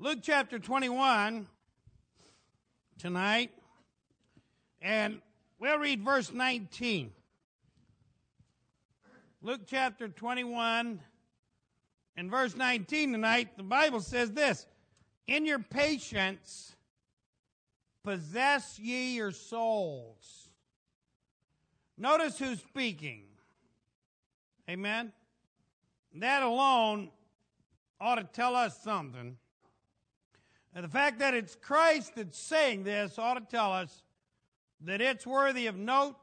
Luke chapter 21 tonight, and we'll read verse 19. Luke chapter 21 and verse 19 tonight, the Bible says this: "In your patience possess ye your souls." Notice who's speaking. Amen? That alone ought to tell us something. And the fact that it's Christ that's saying this ought to tell us that it's worthy of note,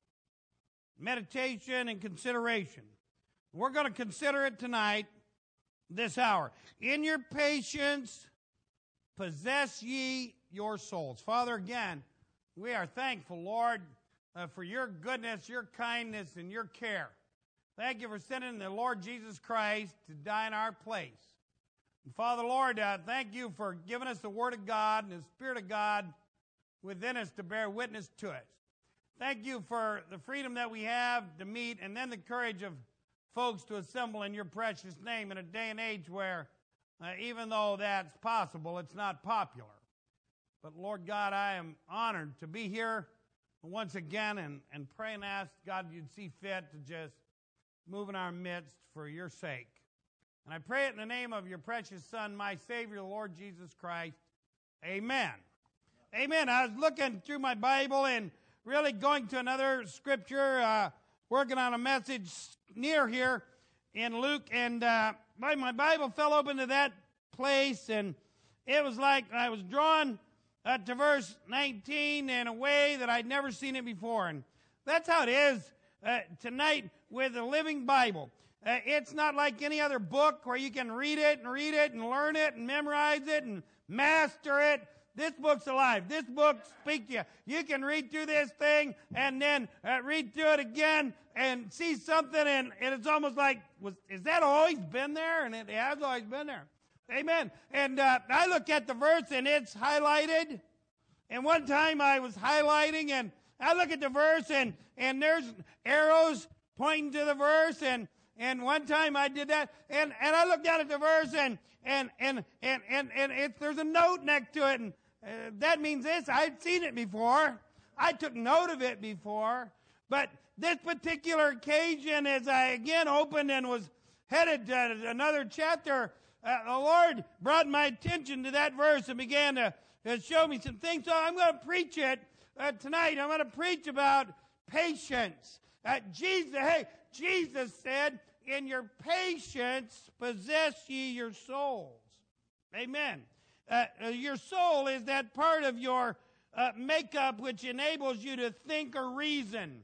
meditation, and consideration. We're going to consider it tonight, this hour. In your patience, possess ye your souls. Father, again, we are thankful, Lord, for your goodness, your kindness, and your care. Thank you for sending the Lord Jesus Christ to die in our place. And Father, Lord, thank you for giving us the Word of God and the Spirit of God within us to bear witness to us. Thank you for the freedom that we have to meet, and then the courage of folks to assemble in your precious name in a day and age where, even though that's possible, it's not popular. But Lord God, I am honored to be here once again and pray and ask God you'd see fit to just move in our midst for your sake. And I pray it in the name of your precious Son, my Savior, the Lord Jesus Christ. Amen. Amen. I was looking through my Bible and really going to another scripture, working on a message near here in Luke, and my Bible fell open to that place, and it was like I was drawn to verse 19 in a way that I'd never seen it before. And that's how it is tonight with the Living Bible. It's not like any other book where you can read it and learn it and memorize it and master it. This book's alive. This book speaks to you. You can read through this thing and then read through it again and see something, and it's almost like, is that always been there? And it has always been there. Amen. And I look at the verse, and it's highlighted. And one time I was highlighting, and I look at the verse, and there's arrows pointing to the verse, and one time I did that, and I looked down at the verse, and there's a note next to it, and that means this: I'd seen it before, I took note of it before, but this particular occasion, as I again opened and was headed to another chapter, the Lord brought my attention to that verse and began to show me some things. So I'm going to preach it tonight. I'm going to preach about patience. Jesus said, "In your patience possess ye your souls." Amen. Your soul is that part of your makeup which enables you to think or reason.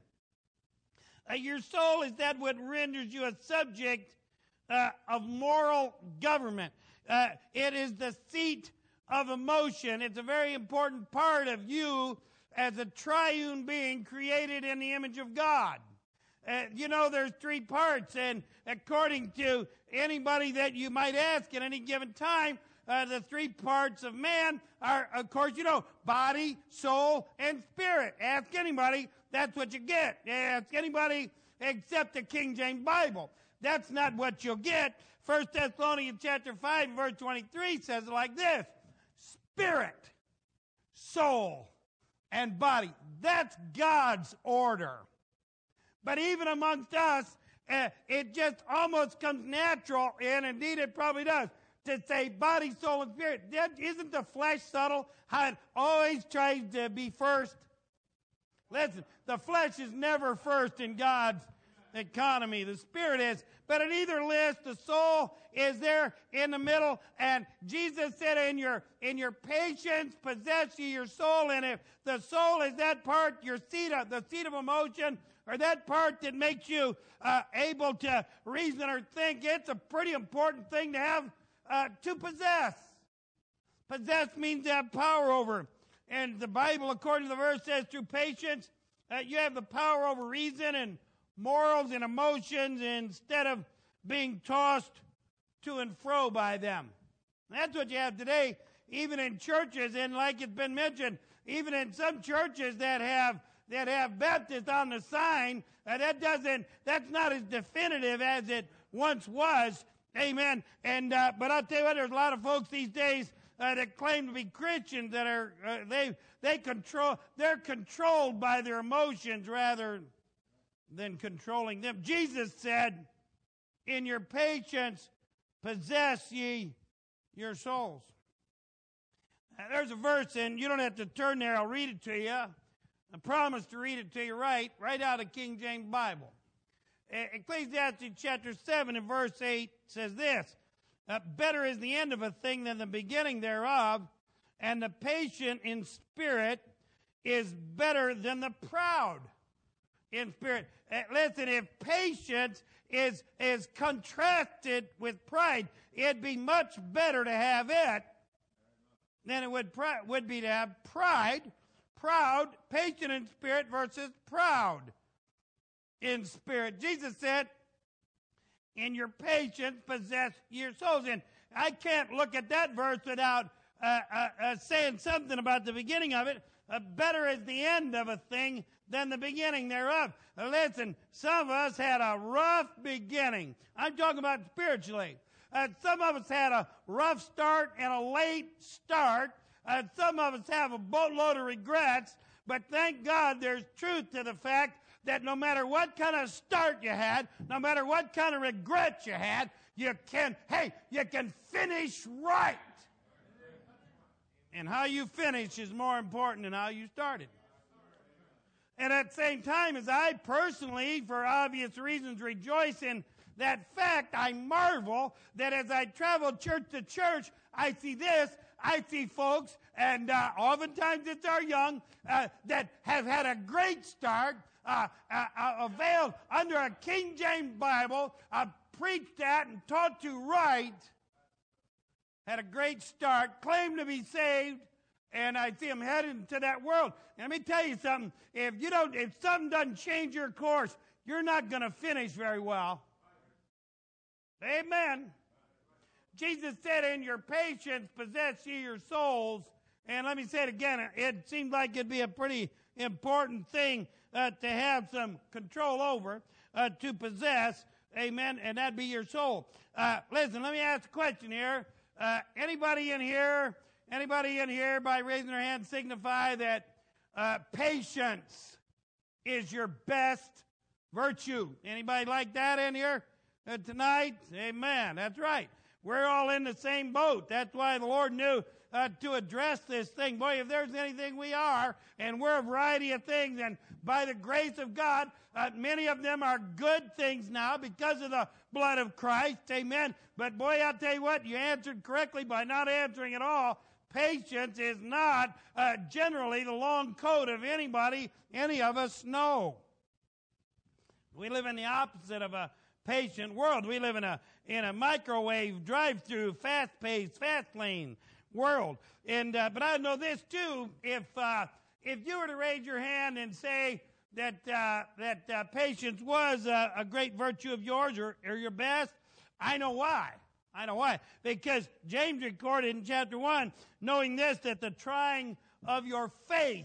Your soul is that what renders you a subject of moral government. It is the seat of emotion. It's a very important part of you as a triune being created in the image of God. There's three parts, and according to anybody that you might ask at any given time, the three parts of man are, of course, body, soul, and spirit. Ask anybody, that's what you get. Ask anybody except the King James Bible. That's not what you'll get. 1 Thessalonians chapter 5, verse 23 says it like this: spirit, soul, and body. That's God's order. But even amongst us, it just almost comes natural, and indeed it probably does, to say body, soul, and spirit. Isn't the flesh subtle, how it always tries to be first? Listen, the flesh is never first in God's economy. The spirit is. But in either list, the soul is there in the middle. And Jesus said, in your patience possess ye your soul. And if the soul is that part, the seat of emotion, or that part that makes you able to reason or think, it's a pretty important thing to have to possess. Possess means to have power over. And the Bible, according to the verse, says through patience, you have the power over reason and morals and emotions instead of being tossed to and fro by them. And that's what you have today, even in churches, and like it's been mentioned, even in some churches that have Baptist on the sign, that's not as definitive as it once was. Amen. And but I'll tell you what, there's a lot of folks these days that claim to be Christians that are they're controlled by their emotions rather than controlling them. Jesus said, "In your patience possess ye your souls." There's a verse, and you don't have to turn there. I'll read it to you. I promise to read it to you right out of King James Bible. Ecclesiastes chapter 7 and verse 8 says this, "Better is the end of a thing than the beginning thereof, and the patient in spirit is better than the proud in spirit." Listen, if patience is contrasted with pride, it'd be much better to have it than it would be to have pride. Proud, patient in spirit versus proud in spirit. Jesus said, "In your patience possess your souls." And I can't look at that verse without saying something about the beginning of it. Better is the end of a thing than the beginning thereof. Listen, some of us had a rough beginning. I'm talking about spiritually. Some of us had a rough start and a late start. Some of us have a boatload of regrets. But thank God there's truth to the fact that no matter what kind of start you had, no matter what kind of regrets you had, you can finish right. And how you finish is more important than how you started. And at the same time, as I personally, for obvious reasons, rejoice in that fact, I marvel that as I travel church to church, I see this. I see folks, and oftentimes it's our young, that have had a great start, veiled under a King James Bible, preached at and taught to right, had a great start, claimed to be saved, and I see them headed into that world. And let me tell you something, if something doesn't change your course, you're not going to finish very well. Amen. Jesus said, "In your patience possess ye your souls." And let me say it again. It seems like it'd be a pretty important thing to have some control over, to possess. Amen. And that'd be your soul. Listen, let me ask a question here. Anybody in here by raising their hand signify that patience is your best virtue? Anybody like that in here tonight? Amen. That's right. We're all in the same boat. That's why the Lord knew to address this thing. Boy, if there's anything we are, and we're a variety of things, and by the grace of God, many of them are good things now because of the blood of Christ. Amen. But boy, I'll tell you what, you answered correctly by not answering at all. Patience is not generally the long coat of any of us know. We live in the opposite of a patient world. We live in a microwave, drive-through, fast-paced, fast-lane world. And but I know this too: if you were to raise your hand and say that patience was a great virtue of yours or your best, I know why. I know why. Because James recorded in chapter 1, knowing this, that the trying of your faith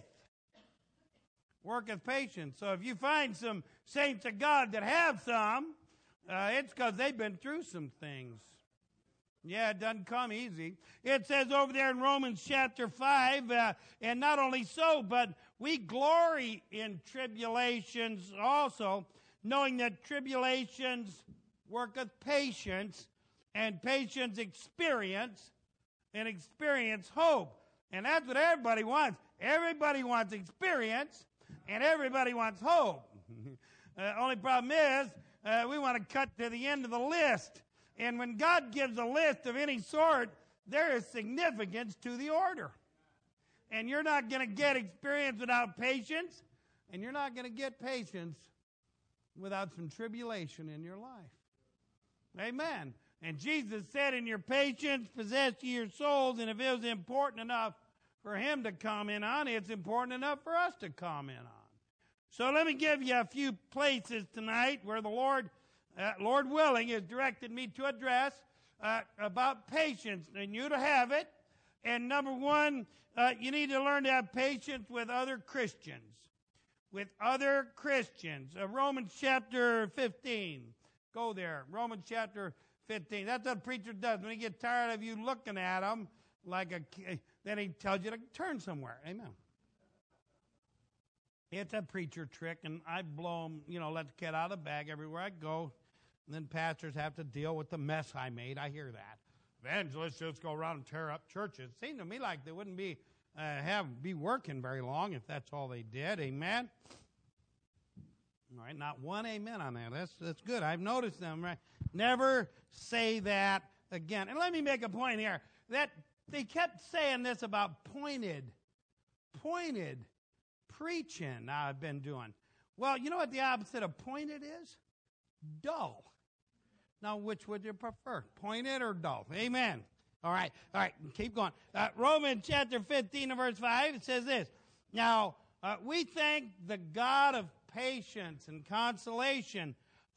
worketh patience. So if you find some saints of God that have some, it's because they've been through some things. Yeah, it doesn't come easy. It says over there in Romans chapter 5, and not only so, but we glory in tribulations also, knowing that tribulations worketh patience, and patience experience, and experience hope. And that's what everybody wants. Everybody wants experience, and everybody wants hope. Only problem is, we want to cut to the end of the list. And when God gives a list of any sort, there is significance to the order. And you're not going to get experience without patience, and you're not going to get patience without some tribulation in your life. Amen. And Jesus said, "In your patience possess ye your souls," and if it was important enough for him to comment on, it's important enough for us to comment on. So let me give you a few places tonight where the Lord willing, has directed me to address about patience, and you to have it. And number one, you need to learn to have patience with other Christians. With other Christians. Romans chapter 15. Go there. Romans chapter 15. That's what a preacher does. When he gets tired of you looking at him, then he tells you to turn somewhere. Amen. It's a preacher trick, and I blow them, let the cat out of the bag everywhere I go. And then pastors have to deal with the mess I made. I hear that. Evangelists just go around and tear up churches. It seemed to me like they wouldn't be working very long if that's all they did. Amen. All right, not one amen on that. That's good. I've noticed them. Right? Never say that again. And let me make a point here that they kept saying this about pointed preaching I've been doing. Well, you know what the opposite of pointed is? Dull. Now, which would you prefer, pointed or dull? Amen. All right, keep going. Romans chapter 15 and verse 5, it says this. Now, we thank the God of patience and consolation.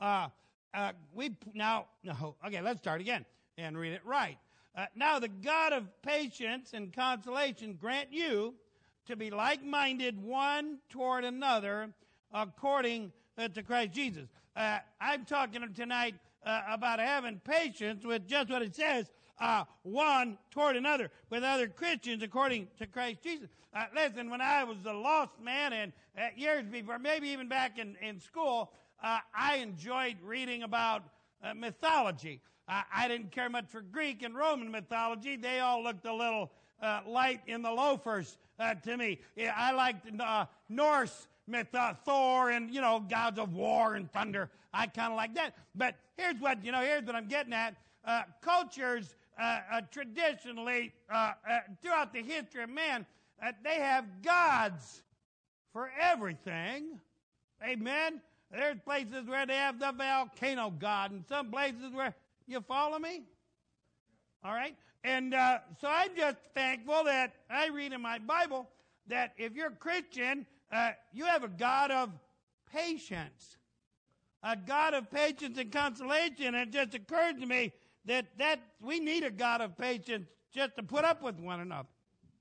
Okay, let's start again and read it right. Now, the God of patience and consolation grant you to be like-minded one toward another according to Christ Jesus. I'm talking tonight about having patience with just what it says, one toward another, with other Christians according to Christ Jesus. Listen, when I was a lost man and years before, maybe even back in school, I enjoyed reading about mythology. I didn't care much for Greek and Roman mythology. They all looked a little light in the loafers to me. Yeah, I liked Norse myth, Thor and, gods of war and thunder. I kind of like that. But here's what I'm getting at. Cultures traditionally, throughout the history of man, they have gods for everything. Amen. There's places where they have the volcano god, and some places where, you follow me? All right? And so I'm just thankful that I read in my Bible that if you're a Christian, you have a God of patience. A God of patience and consolation. And it just occurred to me that we need a God of patience just to put up with one another.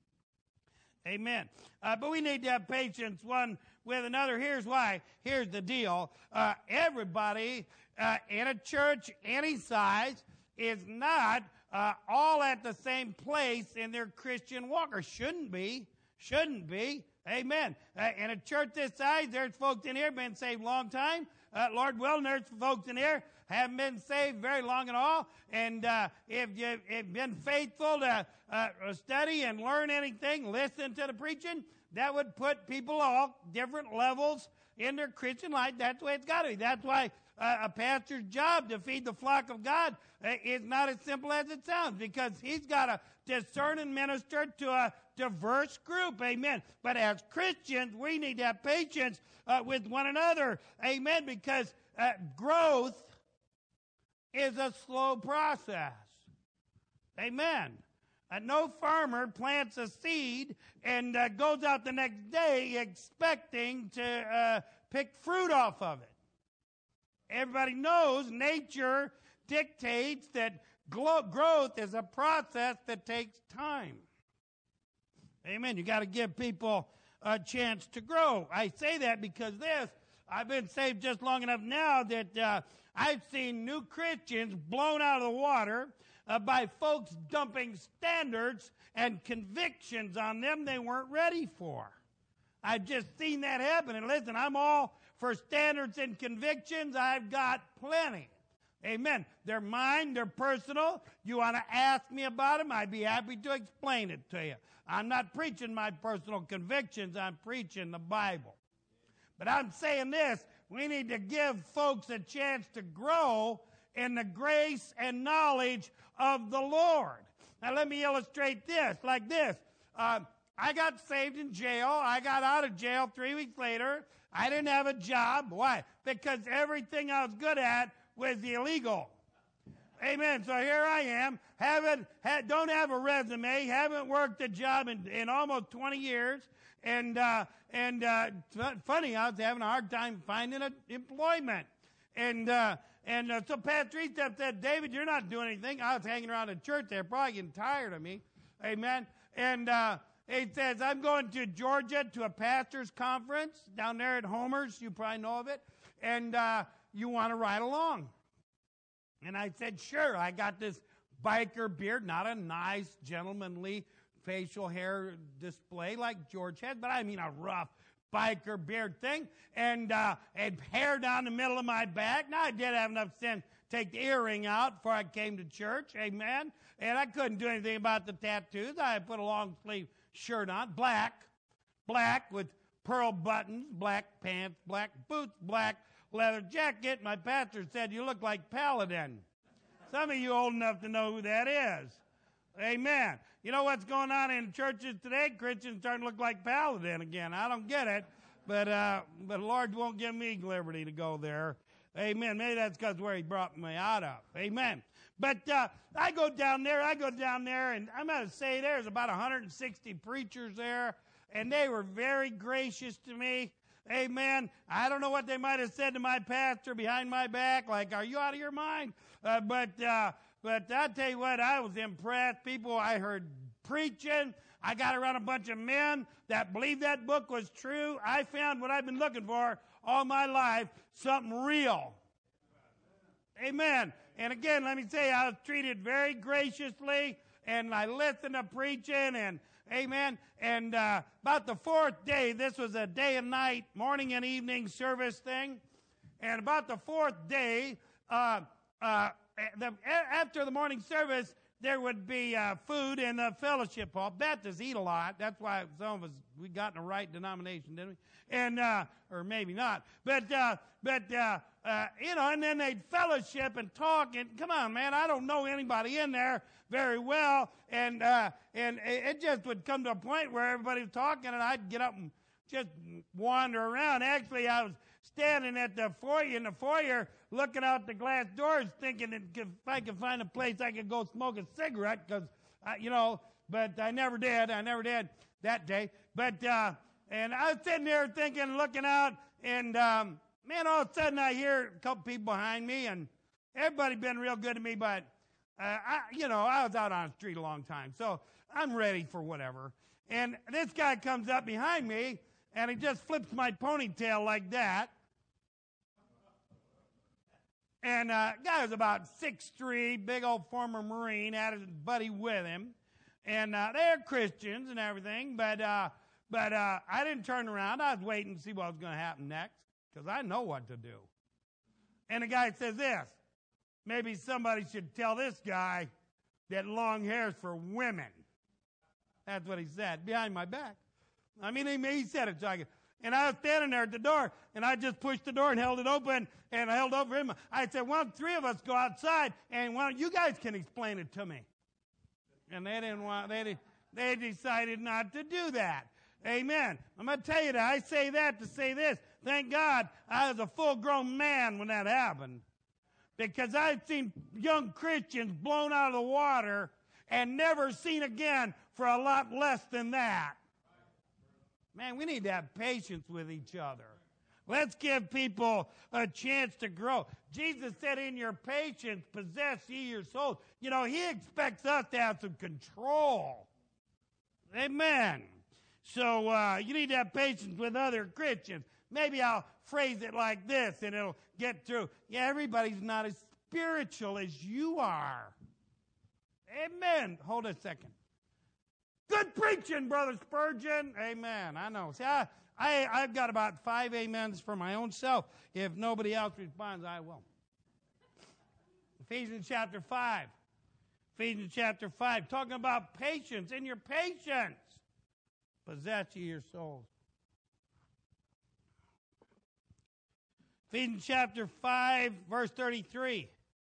Amen. But we need to have patience one with another. Here's why. Here's the deal. Everybody in a church any size is not all at the same place in their Christian walk, or shouldn't be. Amen. In a church this size, there's folks in here been saved a long time. Lord willing, there's folks in here haven't been saved very long at all. And if you've been faithful to study and learn anything, listen to the preaching, that would put people all different levels in their Christian life. That's the way it's got to be. That's why a pastor's job to feed the flock of God is not as simple as it sounds, because he's got to discern and minister to a diverse group. Amen. But as Christians, we need to have patience with one another. Amen. Because growth is a slow process. Amen. No farmer plants a seed and goes out the next day expecting to pick fruit off of it. Everybody knows nature dictates that growth is a process that takes time. Amen. You got to give people a chance to grow. I say that because I've been saved just long enough now that I've seen new Christians blown out of the water by folks dumping standards and convictions on them they weren't ready for. I've just seen that happen. And listen, I'm all for standards and convictions. I've got plenty. Amen. They're mine. They're personal. You want to ask me about them, I'd be happy to explain it to you. I'm not preaching my personal convictions. I'm preaching the Bible. But I'm saying this. We need to give folks a chance to grow in the grace and knowledge of the Lord. Now, let me illustrate this like this. I got saved in jail. I got out of jail 3 weeks later. I didn't have a job. Why? Because everything I was good at was illegal. Amen. So here I am. Don't have a resume. Haven't worked a job in almost 20 years. And funny, I was having a hard time finding employment. So Pastor Eastep said, David, you're not doing anything. I was hanging around the church. They're probably getting tired of me. Amen. And he says, I'm going to Georgia to a pastor's conference down there at Homer's. You probably know of it. And you want to ride along? And I said, sure. I got this biker beard, not a nice, gentlemanly facial hair display like George had, but I mean a rough biker beard thing, and hair down the middle of my back. Now, I did have enough sense to take the earring out before I came to church, amen, and I couldn't do anything about the tattoos. I put a long sleeve shirt on, black with pearl buttons, black pants, black boots, black leather jacket. My pastor said, "You look like Paladin." Some of you old enough to know who that is. Amen. You know what's going on in churches today? Christians starting to look like Paladin again. I don't get it, but the Lord won't give me liberty to go there. Amen. Maybe that's because where He brought me out of. Amen. But I go down there, and I'm going to say there's about 160 preachers there, and they were very gracious to me. Amen. I don't know what they might have said to my pastor behind my back, like, "Are you out of your mind?" But I'll tell you what, I was impressed. People I heard preaching. I got around a bunch of men that believed that book was true. I found what I've been looking for all my life, something real. Amen. And again, let me say, I was treated very graciously, and I listened to preaching, and amen. And about the fourth day, this was a day and night, morning and evening service thing. And about the fourth day, after the morning service, there would be food in the fellowship hall. Baptists eat a lot. That's why some of us, we got in the right denomination, didn't we? And or maybe not. But and then they'd fellowship and talk. And come on, man, I don't know anybody in there very well. And it just would come to a point where everybody was talking, and I'd get up and just wander around. Actually, I was standing at the foyer, looking out the glass doors, thinking that if I could find a place I could go smoke a cigarette, because, but I never did that day. But, and I was sitting there thinking, looking out, and, man, all of a sudden I hear a couple people behind me, and everybody been real good to me, but, I was out on the street a long time, so I'm ready for whatever. And this guy comes up behind me, and he just flips my ponytail like that. And guy was about 6'3", big old former Marine, had his buddy with him. And they're Christians and everything, but I didn't turn around. I was waiting to see what was going to happen next, because I know what to do. And the guy says this: "Maybe somebody should tell this guy that long hair's for women." That's what he said, behind my back. I mean, he said it so I could. And I was standing there at the door, and I just pushed the door and held it open, and I held over him. I said, "Why don't three of us go outside, and why don't you guys can explain it to me?" And they didn't want. They decided not to do that. Amen. I'm going to tell you that. I say that to say this. Thank God I was a full-grown man when that happened, because I've seen young Christians blown out of the water and never seen again for a lot less than that. Man, we need to have patience with each other. Let's give people a chance to grow. Jesus said, "In your patience, possess ye your souls." He expects us to have some control. Amen. So you need to have patience with other Christians. Maybe I'll phrase it like this, and it'll get through. Yeah, everybody's not as spiritual as you are. Amen. Hold a second. Good preaching, Brother Spurgeon. Amen. I know. See, I've got about 5 amens for my own self. If nobody else responds, I will. Ephesians chapter 5. Ephesians chapter 5. Talking about patience. In your patience, possess ye your souls. Ephesians chapter 5, verse 33.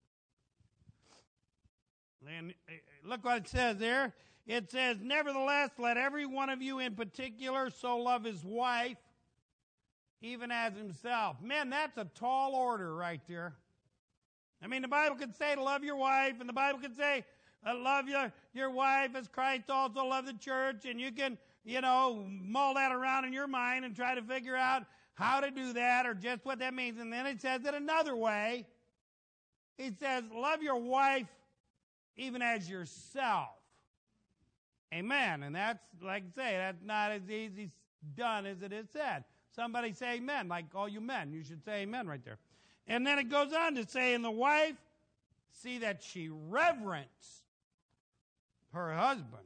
And look what it says there. It says, "Nevertheless, let every one of you in particular so love his wife, even as himself." Man, that's a tall order right there. I mean, the Bible could say to love your wife, and the Bible could say, love your wife as Christ also loved the church, and you can, mull that around in your mind and try to figure out how to do that or just what that means. And then it says it another way. It says, love your wife even as yourself. Amen. And that's, like I say, that's not as easy done as it is said. Somebody say amen, like all you men. You should say amen right there. And then it goes on to say, "And the wife see that she reverenced her husband.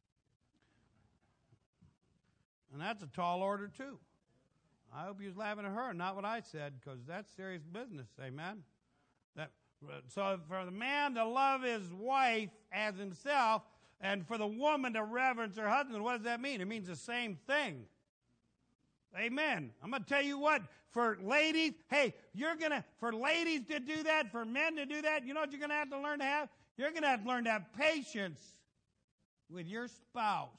And that's a tall order too. I hope you was laughing at her, not what I said, because that's serious business. Amen. So for the man to love his wife as himself, and for the woman to reverence her husband, what does that mean? It means the same thing. Amen. I'm going to tell you what, for ladies, hey, for ladies to do that, for men to do that, you know what you're going to have to learn to have? You're going to have to learn to have patience with your spouse.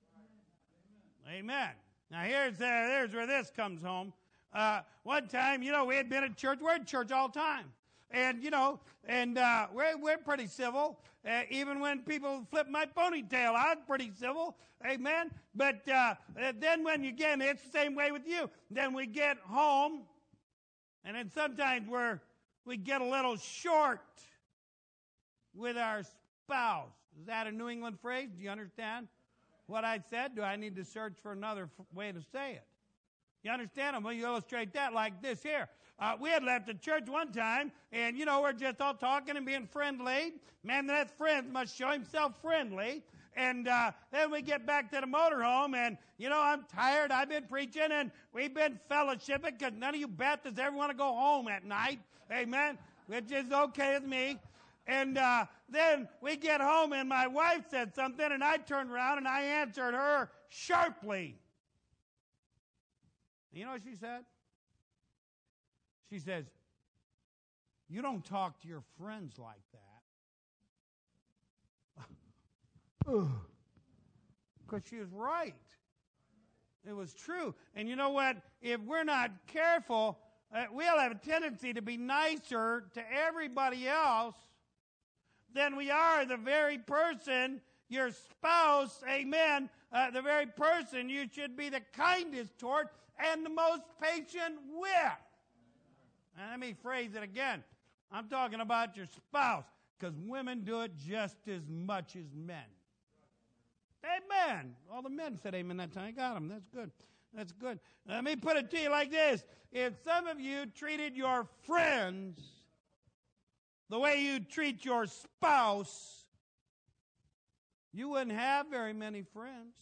Amen. Now here's where this comes home. One time, we had been at church. We're at church all the time. And, we're pretty civil. Even when people flip my ponytail, I'm pretty civil. Amen. But then it's the same way with you. Then we get home, and then sometimes we get a little short with our spouse. Is that a New England phrase? Do you understand what I said? Do I need to search for another way to say it? You understand? I'm going to illustrate that like this here. We had left the church one time, and, we're just all talking and being friendly. Man that has friends must show himself friendly. And then we get back to the motorhome, and, I'm tired. I've been preaching, and we've been fellowshipping because none of you Baptists ever want to go home at night. Amen? Which is okay with me. And then we get home, and my wife said something, and I turned around, and I answered her sharply. You know what she said? She says, "You don't talk to your friends like that." Because she was right. It was true. And you know what? If we're not careful, we'll have a tendency to be nicer to everybody else than we are the very person, your spouse, amen, the very person you should be the kindest toward and the most patient with. And let me phrase it again. I'm talking about your spouse, because women do it just as much as men. Amen. All the men said amen that time. I got them. That's good. That's good. Let me put it to you like this. If some of you treated your friends the way you treat your spouse, you wouldn't have very many friends.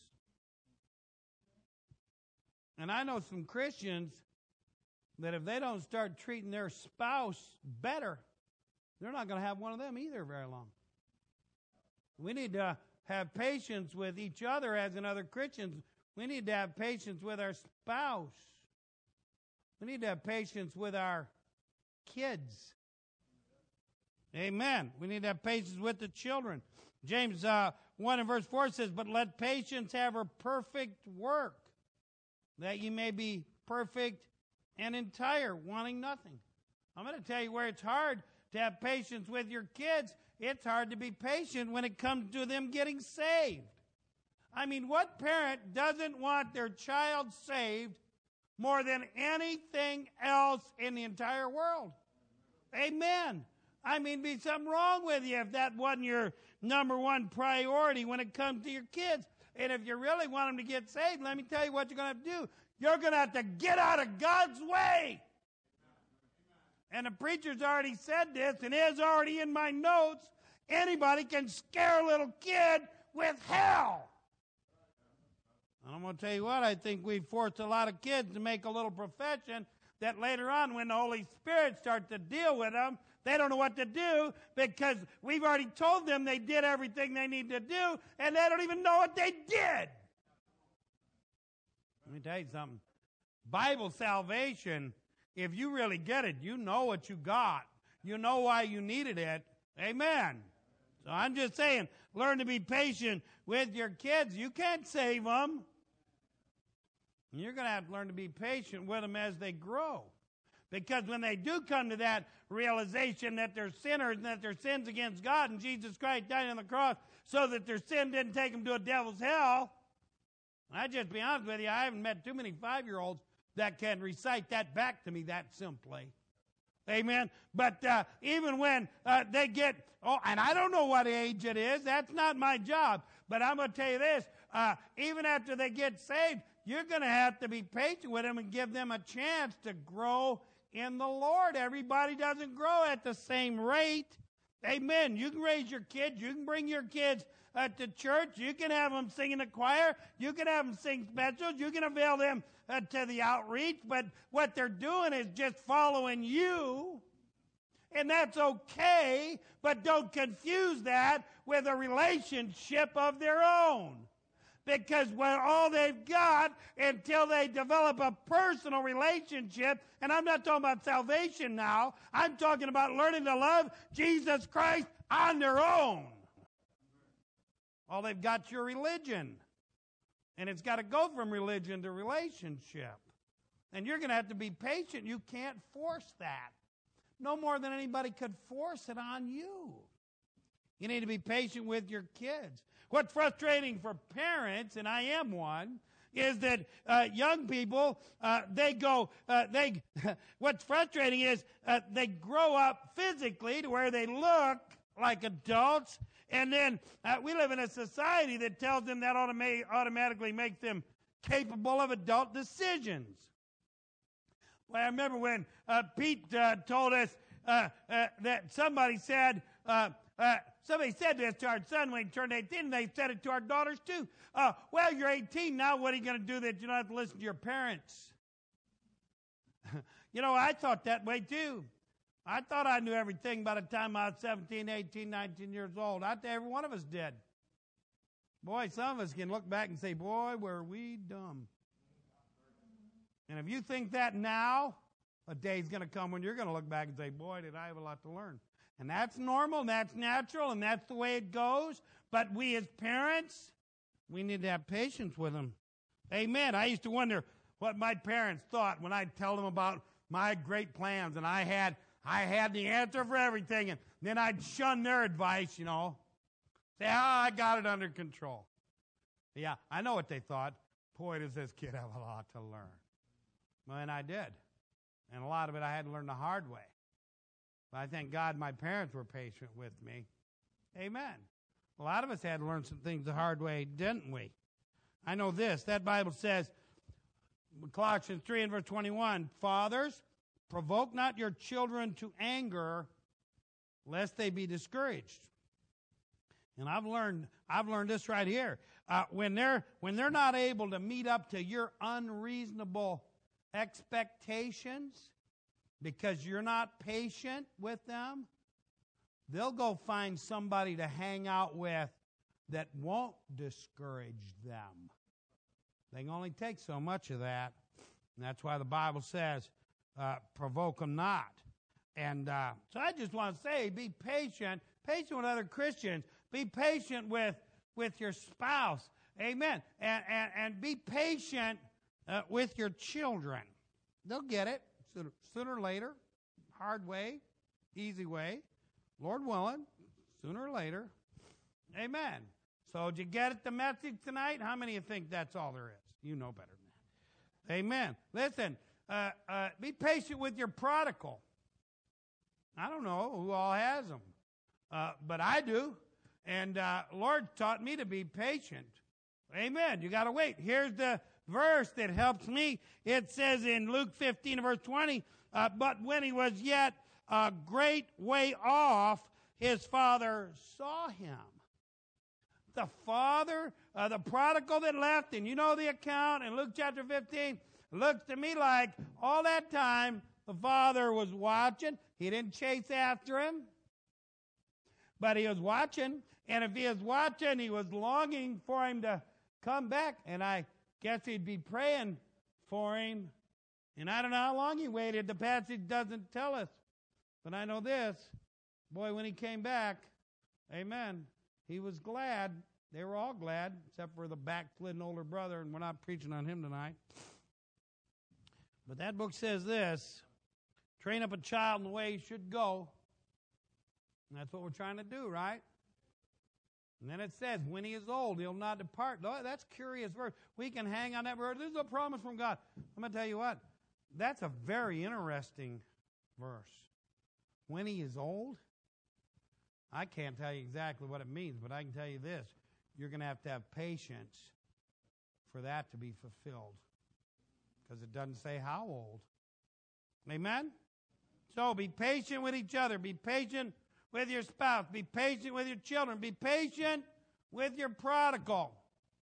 And I know some Christians that if they don't start treating their spouse better, they're not going to have one of them either very long. We need to have patience with each other as in other Christians. We need to have patience with our spouse. We need to have patience with our kids. Amen. We need to have patience with the children. James 1 and verse 4 says, "But let patience have her perfect work, that you may be perfect and entire, wanting nothing." I'm going to tell you where it's hard to have patience with your kids. It's hard to be patient when it comes to them getting saved. I mean, what parent doesn't want their child saved more than anything else in the entire world? Amen. I mean, be something wrong with you if that wasn't your number one priority when it comes to your kids. And if you really want them to get saved, let me tell you what you're going to have to do. You're going to have to get out of God's way. And the preacher's already said this, and it is already in my notes. Anybody can scare a little kid with hell. And I'm going to tell you what, I think we've forced a lot of kids to make a little profession that later on, when the Holy Spirit starts to deal with them, they don't know what to do because we've already told them they did everything they need to do, and they don't even know what they did. Let me tell you something. Bible salvation, if you really get it, you know what you got. You know why you needed it. Amen. So I'm just saying, learn to be patient with your kids. You can't save them. You're going to have to learn to be patient with them as they grow. Because when they do come to that realization that they're sinners and that their sins against God and Jesus Christ died on the cross so that their sin didn't take them to a devil's hell, I just be honest with you, I haven't met too many 5-year-olds that can recite that back to me that simply. Amen. But even when they get, and I don't know what age it is, that's not my job. But I'm going to tell you this, even after they get saved, you're going to have to be patient with them and give them a chance to grow in the Lord. Everybody doesn't grow at the same rate. Amen. You can raise your kids. You can bring your kids to church. You can have them sing in the choir. You can have them sing specials. You can avail them to the outreach. But what they're doing is just following you. And that's okay, but don't confuse that with a relationship of their own. Because when all they've got until they develop a personal relationship, and I'm not talking about salvation now, I'm talking about learning to love Jesus Christ on their own. All they've got is your religion. And it's got to go from religion to relationship. And you're going to have to be patient. You can't force that. No more than anybody could force it on you. You need to be patient with your kids. What's frustrating for parents, and I am one, is that young people, what's frustrating is they grow up physically to where they look like adults, and then we live in a society that tells them that automatically makes them capable of adult decisions. Well, I remember when Pete told us that somebody said this to our son when he turned 18, and they said it to our daughters too. Well, you're 18 now. What are you going to do that you don't have to listen to your parents? You know, I thought that way too. I thought I knew everything by the time I was 17, 18, 19 years old. I think every one of us did. Boy, some of us can look back and say, boy, were we dumb. And if you think that now, a day's going to come when you're going to look back and say, boy, did I have a lot to learn. And that's normal, and that's natural, and that's the way it goes. But we as parents, we need to have patience with them. Amen. I used to wonder what my parents thought when I'd tell them about my great plans, and I had the answer for everything, and then I'd shun their advice, you know. Say, I got it under control. Yeah, I know what they thought. Boy, does this kid have a lot to learn. Well, and I did. And a lot of it I had to learn the hard way. But I thank God my parents were patient with me. Amen. A lot of us had to learn some things the hard way, didn't we? I know this. That Bible says, Colossians 3 and verse 21, Fathers, provoke not your children to anger, lest they be discouraged. And I've learned this right here. When they're not able to meet up to your unreasonable expectations because you're not patient with them, they'll go find somebody to hang out with that won't discourage them. They can only take so much of that. And that's why the Bible says, provoke them not. And so I just want to say, be patient with other Christians. Be patient with your spouse. Amen. And be patient with your children. They'll get it sooner or later. Hard way, easy way. Lord willing, sooner or later. Amen. So did you get it, the message tonight? How many of you think that's all there is? You know better than that. Amen. Listen, be patient with your prodigal. I don't know who all has them, but I do. And Lord taught me to be patient. Amen. You got to wait. Here's the verse that helps me. It says in Luke 15, verse 20, but when he was yet a great way off, his father saw him. The father, the prodigal that left, and you know the account in Luke chapter 15, looks to me like all that time the father was watching. He didn't chase after him, but he was watching. And if he was watching, he was longing for him to come back. And I guess he'd be praying for him. And I don't know how long he waited. The passage doesn't tell us. But I know this. Boy, when he came back, amen, he was glad. They were all glad, except for the backslidden older brother, and we're not preaching on him tonight. But that book says this, train up a child in the way he should go. And that's what we're trying to do, right? And then it says, when he is old, he'll not depart. That's a curious verse. We can hang on that verse. This is a promise from God. I'm going to tell you what. That's a very interesting verse. When he is old, I can't tell you exactly what it means, but I can tell you this. You're going to have patience for that to be fulfilled. Because it doesn't say how old. Amen? So be patient with each other. Be patient with your spouse. Be patient with your children. Be patient with your prodigal.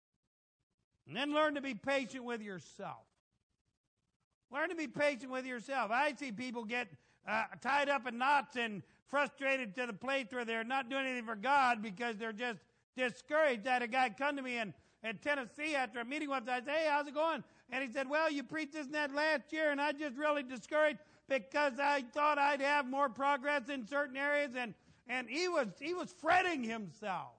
And then learn to be patient with yourself. Learn to be patient with yourself. I see people get tied up in knots and frustrated to the place where they're not doing anything for God because they're just discouraged. I had a guy come to me in Tennessee after a meeting once. I said, hey, how's it going? And he said, well, you preached this and that last year, and I just really discouraged because I thought I'd have more progress in certain areas, and he was fretting himself.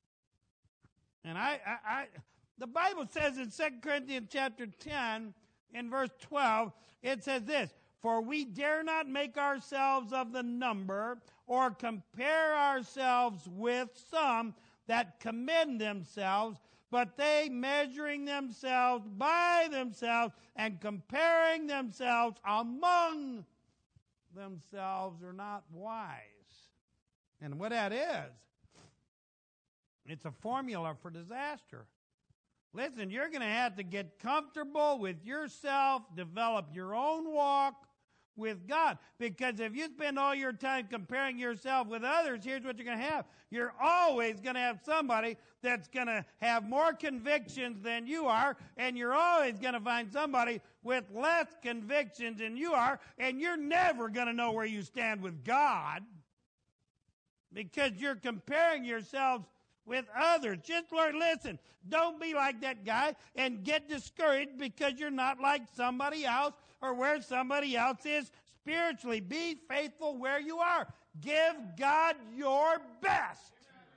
And the Bible says in 2 Corinthians chapter 10, in verse 12, it says this, for we dare not make ourselves of the number or compare ourselves with some that commend themselves, but they measuring themselves by themselves and comparing themselves among themselves are not wise. And what that is, it's a formula for disaster. Listen, you're going to have to get comfortable with yourself, develop your own walk with God. Because if you spend all your time comparing yourself with others, here's what you're going to have. You're always going to have somebody that's going to have more convictions than you are, and you're always going to find somebody with less convictions than you are, and you're never going to know where you stand with God because you're comparing yourselves with others. Just learn, listen, don't be like that guy and get discouraged because you're not like somebody else or where somebody else is spiritually. Be faithful where you are. Give God your best.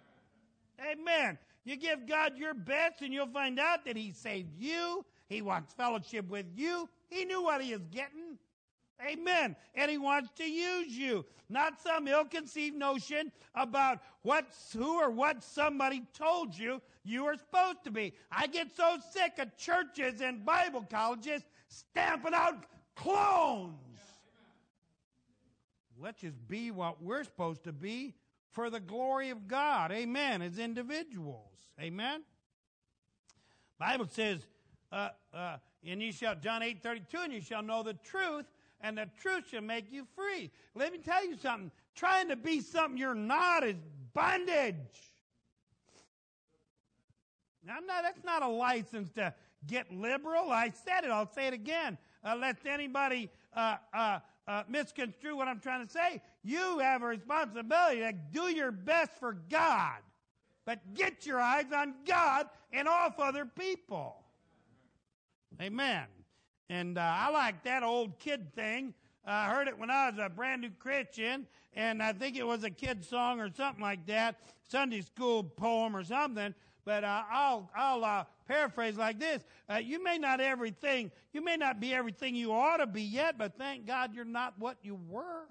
Amen. You give God your best and you'll find out that He saved you. He wants fellowship with you. He knew what He is getting. Amen. And He wants to use you. Not some ill-conceived notion about who or what somebody told you you are supposed to be. I get so sick of churches and Bible colleges stamping out clones. Let's just be what we're supposed to be for the glory of God. Amen. As individuals. Amen. Bible says, and you shall, John 8:32, and you shall know the truth, and the truth shall make you free. Let me tell you something. Trying to be something you're not is bondage. Now, that's not a license to get liberal. I said it. I'll say it again. Lest anybody misconstrue what I'm trying to say. You have a responsibility to do your best for God. But get your eyes on God and off other people. Amen. And I like that old kid thing. I heard it when I was a brand new Christian, and I think it was a kid song or something like that, Sunday school poem or something. But I'll paraphrase like this: you may not be everything you ought to be yet, but thank God you're not what you were.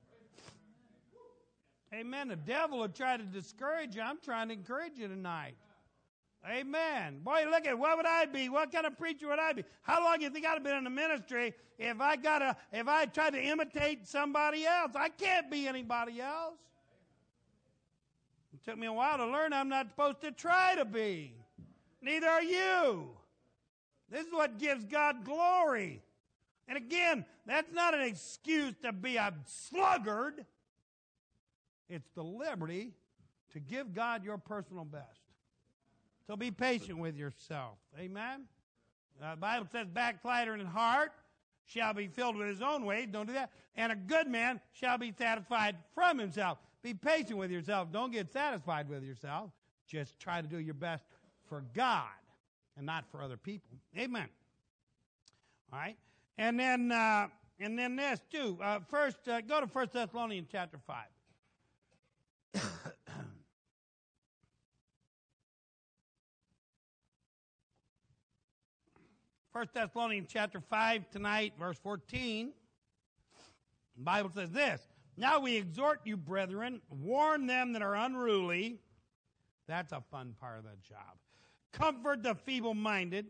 Amen. The devil will try to discourage you. I'm trying to encourage you tonight. Amen. Boy, look at what would I be? What kind of preacher would I be? How long do you think I'd have been in the ministry if I tried to imitate somebody else? I can't be anybody else. It took me a while to learn I'm not supposed to try to be. Neither are you. This is what gives God glory. And again, that's not an excuse to be a sluggard. It's the liberty to give God your personal best. So be patient with yourself. Amen? The Bible says, backslider in heart shall be filled with his own ways. Don't do that. And a good man shall be satisfied from himself. Be patient with yourself. Don't get satisfied with yourself. Just try to do your best for God and not for other people. Amen. All right? And then this too. First, go to 1 Thessalonians chapter 5. 1 Thessalonians chapter 5 tonight, verse 14. The Bible says this: now we exhort you, brethren, warn them that are unruly. That's a fun part of that job. Comfort the feeble-minded.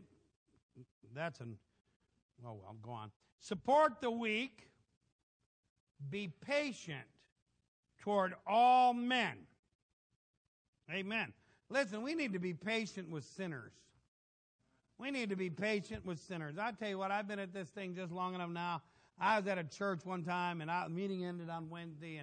Go on. Support the weak. Be patient toward all men. Amen. Listen, we need to be patient with sinners. We need to be patient with sinners. I tell you what, I've been at this thing just long enough now. I was at a church one time, and the meeting ended on Wednesday, and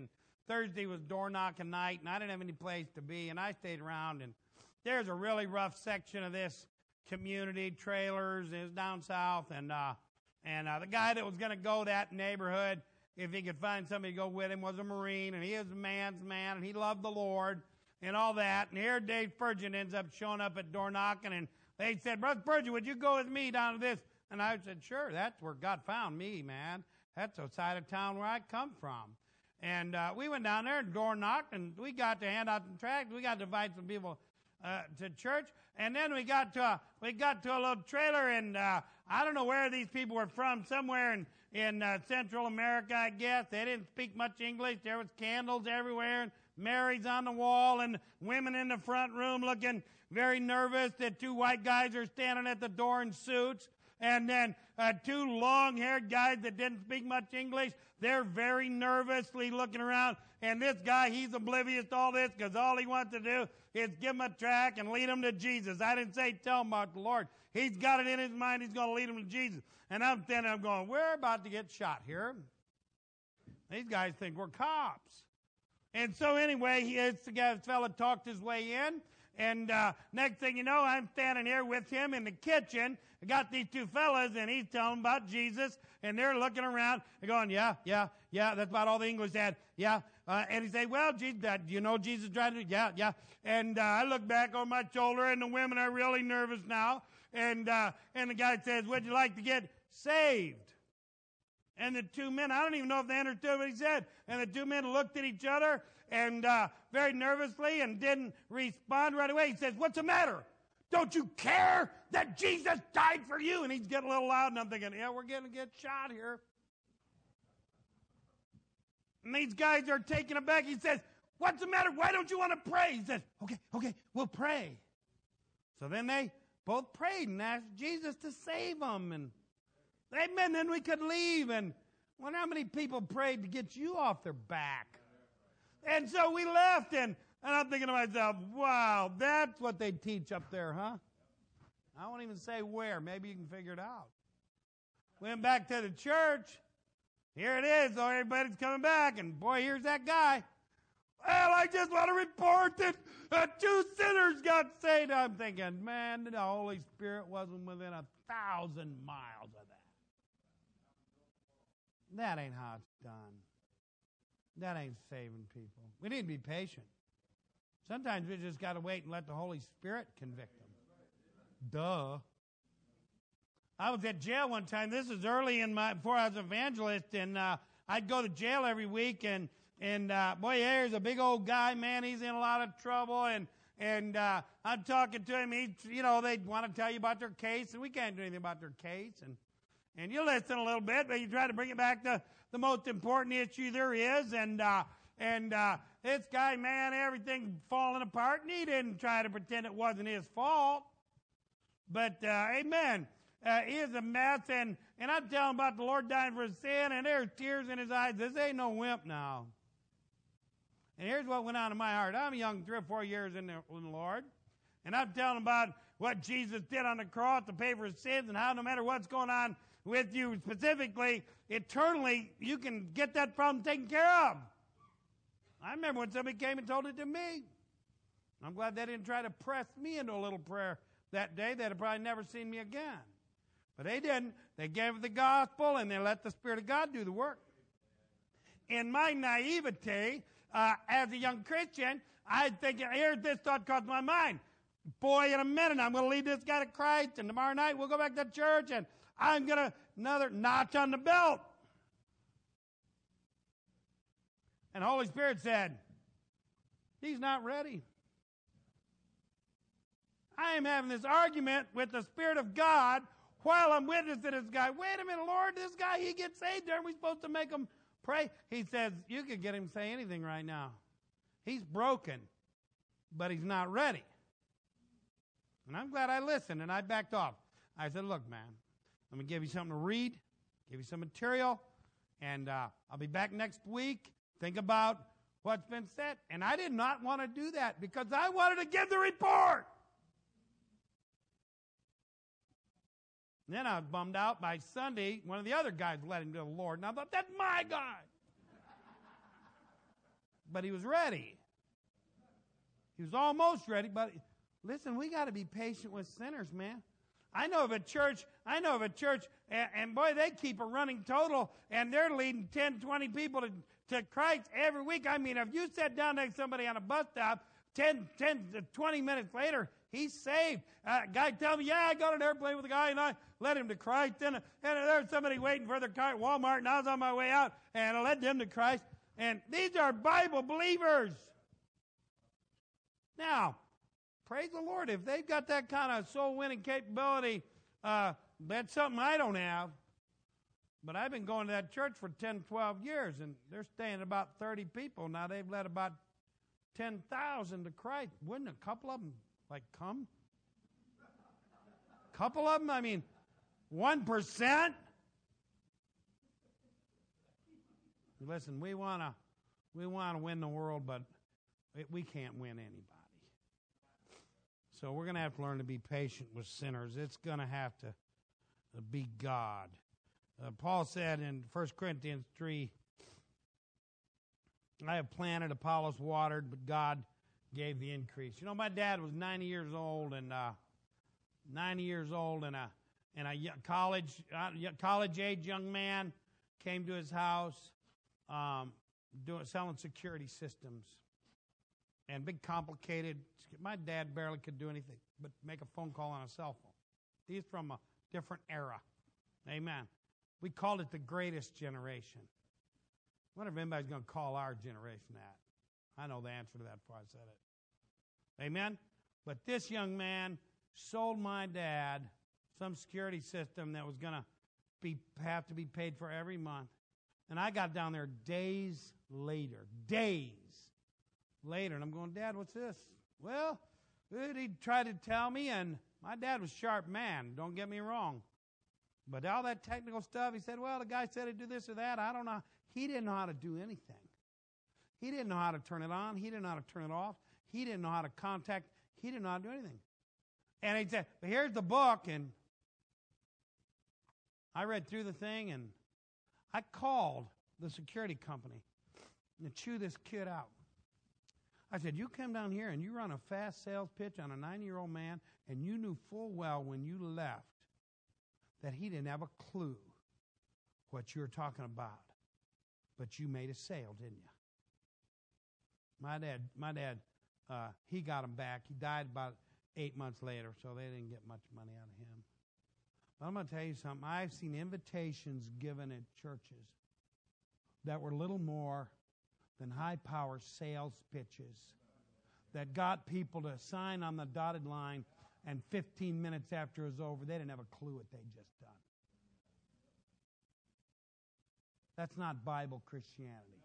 Thursday was door knocking night, and I didn't have any place to be, and I stayed around. And there's a really rough section of this community, trailers, is down south, and the guy that was going to go that neighborhood, if he could find somebody to go with him, was a Marine, and he was a man's man, and he loved the Lord and all that. And here Dave Spurgeon ends up showing up at door knocking, and they said, Brother Spurgeon, would you go with me down to this? And I said, sure, that's where God found me, man. That's the side of town where I come from. And we went down there and door knocked, and we got to hand out some tracts. We got to invite some people to church. And then we got to a little trailer, and I don't know where these people were from, somewhere in Central America, I guess. They didn't speak much English. There was candles everywhere, and Mary's on the wall, and women in the front room looking very nervous that two white guys are standing at the door in suits. And then two long-haired guys that didn't speak much English, they're very nervously looking around. And this guy, he's oblivious to all this because all he wants to do is give them a tract and lead them to Jesus. I didn't say tell him about the Lord. He's got it in his mind. He's going to lead them to Jesus. And I'm standing there going, we're about to get shot here. These guys think we're cops. And so anyway, this fella talked his way in. And next thing you know, I'm standing here with him in the kitchen. I got these two fellas, and he's telling them about Jesus, and they're looking around and going, yeah, that's about all the English had, yeah. And he said, well, Jesus, do you know Jesus tried to do? Yeah. And I look back on my shoulder, and the women are really nervous now. And the guy says, would you like to get saved? And the two men, I don't even know if they understood what he said. And the two men looked at each other and very nervously and didn't respond right away. He says, what's the matter? Don't you care that Jesus died for you? And he's getting a little loud, and I'm thinking, yeah, we're going to get shot here. And these guys are taken aback. He says, what's the matter? Why don't you want to pray? He says, okay, we'll pray. So then they both prayed and asked Jesus to save them. And amen, then we could leave. And I wonder how many people prayed to get you off their back. And so we left, and I'm thinking to myself, wow, that's what they teach up there, huh? I won't even say where. Maybe you can figure it out. Went back to the church. Here it is. So everybody's coming back, and boy, here's that guy. Well, I just want to report that two sinners got saved. I'm thinking, man, the Holy Spirit wasn't within 1,000 miles of that. That ain't how it's done. That ain't saving people. We need to be patient. Sometimes we just got to wait and let the Holy Spirit convict them. Duh. I was at jail one time. This is early before I was an evangelist, and I'd go to jail every week, and boy, there's a big old guy, man. He's in a lot of trouble, and I'm talking to him. They want to tell you about their case, and we can't do anything about their case, and you listen a little bit, but you try to bring it back to the most important issue there is, and this guy, man, everything falling apart, and he didn't try to pretend it wasn't his fault. But, amen, he is a mess, and I'm telling him about the Lord dying for his sin, and there's tears in his eyes. This ain't no wimp now. And here's what went on in my heart. I'm young, 3 or 4 years in the Lord, and I'm telling him about what Jesus did on the cross to pay for his sins, and how no matter what's going on with you specifically, eternally, you can get that problem taken care of. I remember when somebody came and told it to me. I'm glad they didn't try to press me into a little prayer that day. They'd have probably never seen me again. But they didn't. They gave the gospel, and they let the Spirit of God do the work. In my naivete, as a young Christian, I'd think, here's this thought crossed my mind. Boy, in a minute, I'm going to lead this guy to Christ, and tomorrow night we'll go back to church, and I'm going to another notch on the belt. And the Holy Spirit said, he's not ready. I am having this argument with the Spirit of God while I'm witnessing to this guy. Wait a minute, Lord, this guy, he gets saved. Aren't we supposed to make him pray? He says, you could get him to say anything right now. He's broken, but he's not ready. And I'm glad I listened, and I backed off. I said, look, man, I'm going to give you something to read, give you some material, and I'll be back next week. Think about what's been said. And I did not want to do that because I wanted to give the report. And then I was bummed out. By Sunday, one of the other guys led him to the Lord, and I thought, that's my guy. but he was ready. He was almost ready, but listen, we got to be patient with sinners, man. I know of a church, and boy, they keep a running total, and they're leading 10, 20 people to Christ every week. I mean, if you sat down next to somebody on a bus stop, 10 to 20 minutes later, he's saved. Guy tell me, yeah, I got an airplane with a guy, and I led him to Christ. And there's somebody waiting for their car at Walmart, and I was on my way out, and I led them to Christ. And these are Bible believers. Now, praise the Lord. If they've got that kind of soul-winning capability, that's something I don't have. But I've been going to that church for 10, 12 years, and they're staying about 30 people. Now they've led about 10,000 to Christ. Wouldn't a couple of them, come? A couple of them? I mean, 1%? Listen, we want to win the world, but we can't win anybody. So we're going to have to learn to be patient with sinners. It's going to have to be God. Paul said in 1 Corinthians 3, I have planted, Apollos watered, but God gave the increase. You know, my dad was 90 years old, and a college-age young man came to his house, selling security systems. And big, complicated. My dad barely could do anything but make a phone call on a cell phone. He's from a different era. Amen. We called it the greatest generation. I wonder if anybody's going to call our generation that. I know the answer to that before I said it. Amen? But this young man sold my dad some security system that was going to have to be paid for every month. And I got down there days later, and I'm going, Dad, what's this? Well, he tried to tell me, and my dad was a sharp man, don't get me wrong. But all that technical stuff, he said, well, the guy said he'd do this or that. I don't know. He didn't know how to do anything. He didn't know how to turn it on. He didn't know how to turn it off. He didn't know how to contact. He didn't know how to do anything. And he said, but here's the book, and I read through the thing, and I called the security company to chew this kid out. I said, you come down here and you run a fast sales pitch on a 90-year-old man, and you knew full well when you left that he didn't have a clue what you were talking about. But you made a sale, didn't you? My dad, he got him back. He died about 8 months later, so they didn't get much money out of him. But I'm going to tell you something. I've seen invitations given at churches that were little more than high-power sales pitches that got people to sign on the dotted line, and 15 minutes after it was over, they didn't have a clue what they'd just done. That's not Bible Christianity.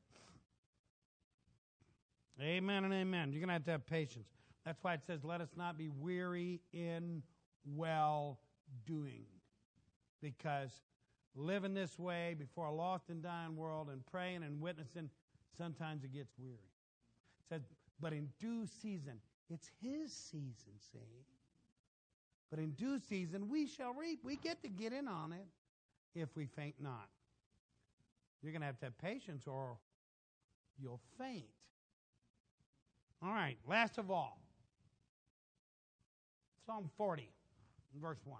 Amen and amen. You're going to have patience. That's why it says, let us not be weary in well-doing. Because living this way before a lost and dying world and praying and witnessing, sometimes it gets weary. It says, but in due season, it's His season, see? But in due season, we shall reap. We get to get in on it if we faint not. You're going to have patience or you'll faint. All right, last of all, Psalm 40, verse 1.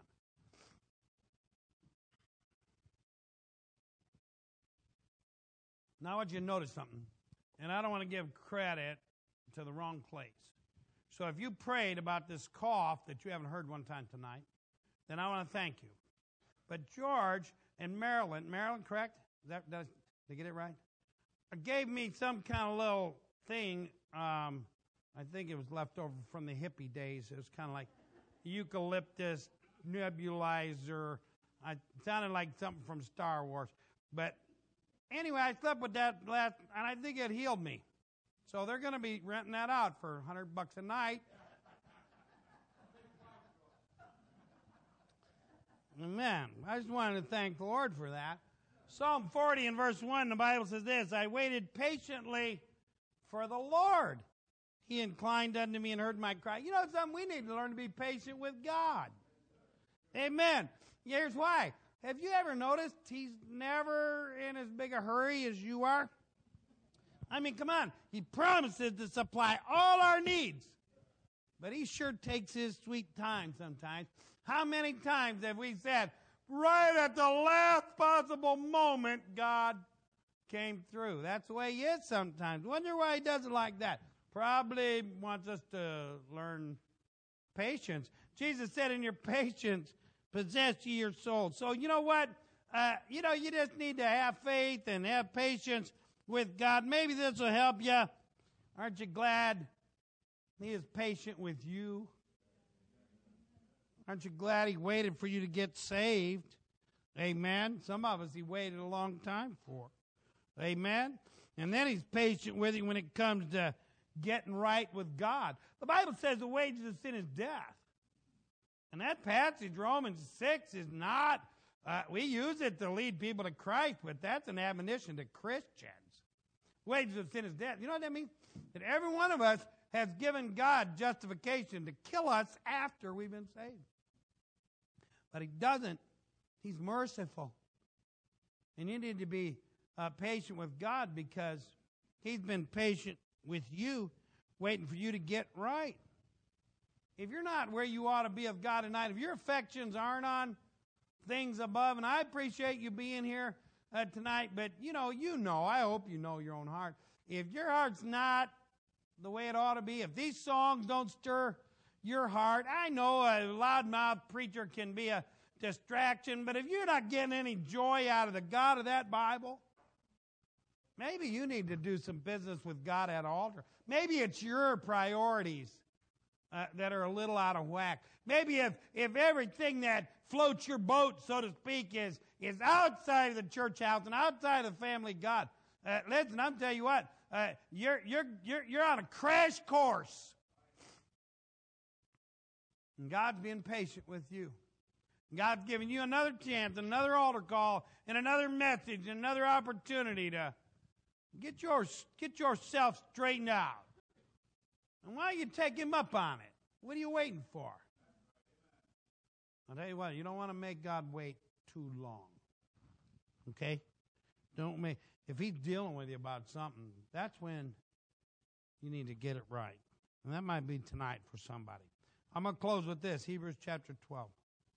Now I want you to notice something, and I don't want to give credit to the wrong place. So if you prayed about this cough that you haven't heard one time tonight, then I want to thank you. But George and Marilyn, correct? Did I get it right? Gave me some kind of little thing. I think it was left over from the hippie days. It was kind of like eucalyptus nebulizer. It sounded like something from Star Wars. But anyway, I slept with that last, and I think it healed me. So they're going to be renting that out for $100 a night. Amen. I just wanted to thank the Lord for that. Psalm 40 and verse 1, the Bible says this, I waited patiently for the Lord. He inclined unto me and heard my cry. You know something? We need to learn to be patient with God. Amen. Here's why. Have you ever noticed He's never in as big a hurry as you are? I mean, come on. He promises to supply all our needs. But he sure takes his sweet time sometimes. How many times have we said, right at the last possible moment, God came through? That's the way he is sometimes. Wonder why he does it like that. Probably wants us to learn patience. Jesus said, in your patience, possess ye your soul. So you know what? You just need to have faith and have patience with God. Maybe this will help you. Aren't you glad he is patient with you? Aren't you glad he waited for you to get saved? Amen. Some of us he waited a long time for. Amen. And then he's patient with you when it comes to getting right with God. The Bible says the wages of sin is death. And that passage, Romans 6, is not, we use it to lead people to Christ, but that's an admonition to Christians. Wages of sin is death. You know what that means? That every one of us has given God justification to kill us after we've been saved. But he doesn't. He's merciful. And you need to be patient with God because he's been patient with you, waiting for you to get right. If you're not where you ought to be of God tonight, if your affections aren't on things above, and I appreciate you being here tonight, but I hope you know your own heart. If your heart's not the way it ought to be, if these songs don't stir your heart, I know a loudmouth preacher can be a distraction, but if you're not getting any joy out of the God of that Bible, maybe you need to do some business with God at altar. Maybe it's your priorities that are a little out of whack. Maybe if everything that floats your boat, so to speak, is outside of the church house and outside of the family of God. Listen, I'm telling you what, you're on a crash course. And God's being patient with you. God's giving you another chance, another altar call, and another message, and another opportunity to get yourself straightened out. And why don't you take him up on it? What are you waiting for? I'll tell you what, you don't want to make God wait too long. Okay? If he's dealing with you about something, that's when you need to get it right. And that might be tonight for somebody. I'm going to close with this, Hebrews chapter 12.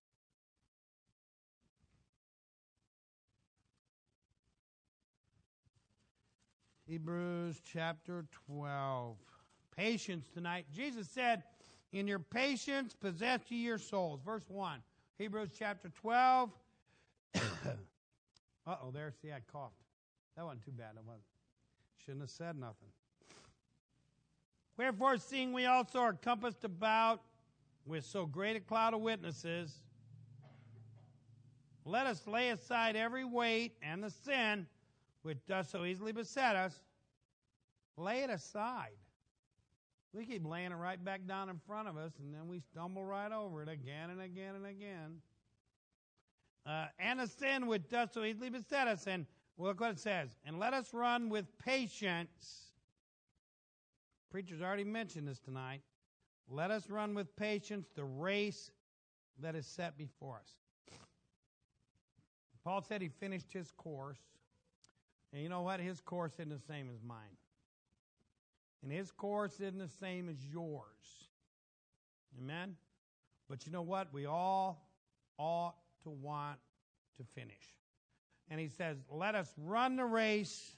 Hebrews chapter 12. Patience tonight. Jesus said, in your patience possess ye your souls. Verse 1. Hebrews chapter 12. There, see, I coughed. That wasn't too bad, it wasn't. Shouldn't have said nothing. Wherefore, seeing we also are compassed about with so great a cloud of witnesses, let us lay aside every weight and the sin which does so easily beset us. Lay it aside. We keep laying it right back down in front of us, and then we stumble right over it again and again and again. And the sin which does so easily beset us. And look what it says. And let us run with patience. Preacher's already mentioned this tonight. Let us run with patience the race that is set before us. Paul said he finished his course. And you know what? His course isn't the same as mine. And his course isn't the same as yours. Amen? But you know what? We all ought to want to finish. And he says, let us run the race.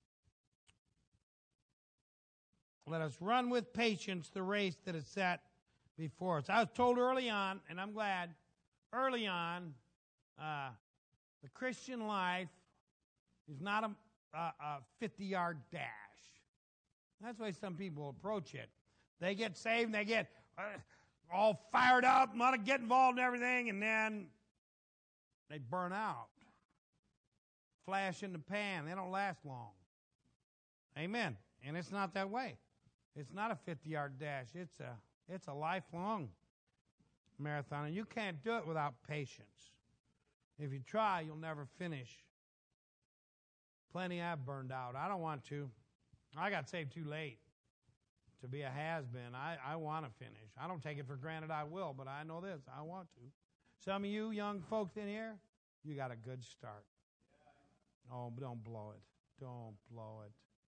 Let us run with patience the race that is set before us. I was told early on, and I'm glad, early on, the Christian life is not a 50-yard dash. That's the way some people approach it. They get saved and they get all fired up, want to get involved in everything, and then they burn out. Flash in the pan. They don't last long. Amen. And it's not that way. It's not a 50-yard dash. It's a lifelong marathon, and you can't do it without patience. If you try, you'll never finish. Plenty have burned out. I don't want to. I got saved too late to be a has-been. I want to finish. I don't take it for granted I will, but I know this. I want to. Some of you young folks in here, you got a good start. Oh, don't blow it. Don't blow it.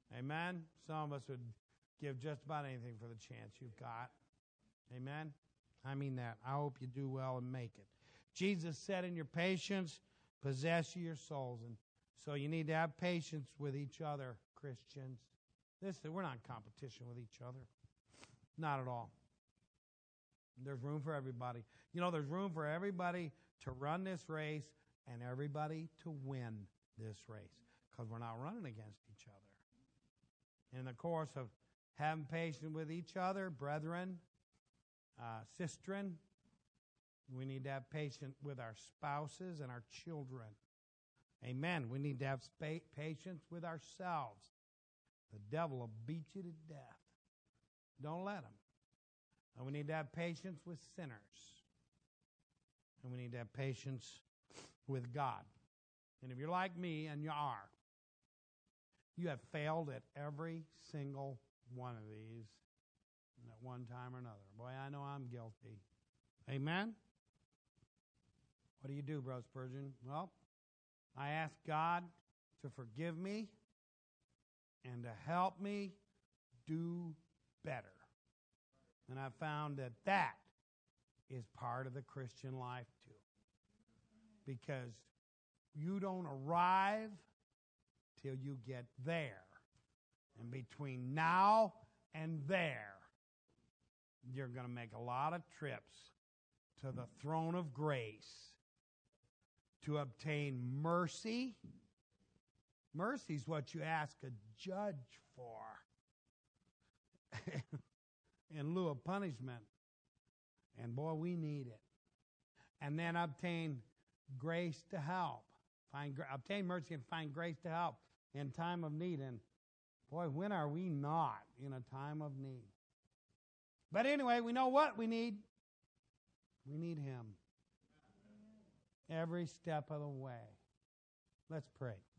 Amen? Some of us would give just about anything for the chance you've got. Amen? I mean that. I hope you do well and make it. Jesus said, in your patience, possess your souls. And so you need to have patience with each other, Christians. We're not in competition with each other. Not at all. There's room for everybody. There's room for everybody to run this race and everybody to win this race, because we're not running against each other. In the course of having patience with each other, brethren, sistren, we need to have patience with our spouses and our children. Amen. We need to have patience with ourselves. The devil will beat you to death. Don't let him. And we need to have patience with sinners. And we need to have patience with God. And if you're like me, and you are, you have failed at every single one of these at one time or another. Boy, I know I'm guilty. Amen? What do, Brother Spurgeon? Well, I ask God to forgive me and to help me do better. And I found that is part of the Christian life too. Because you don't arrive till you get there. And between now and there, you're going to make a lot of trips to the throne of grace to obtain mercy. Mercy is what you ask a judge for in lieu of punishment. And boy, we need it. And then obtain grace to help. Obtain mercy and find grace to help in time of need. And boy, when are we not in a time of need? But anyway, we know what we need. We need Him every step of the way. Let's pray.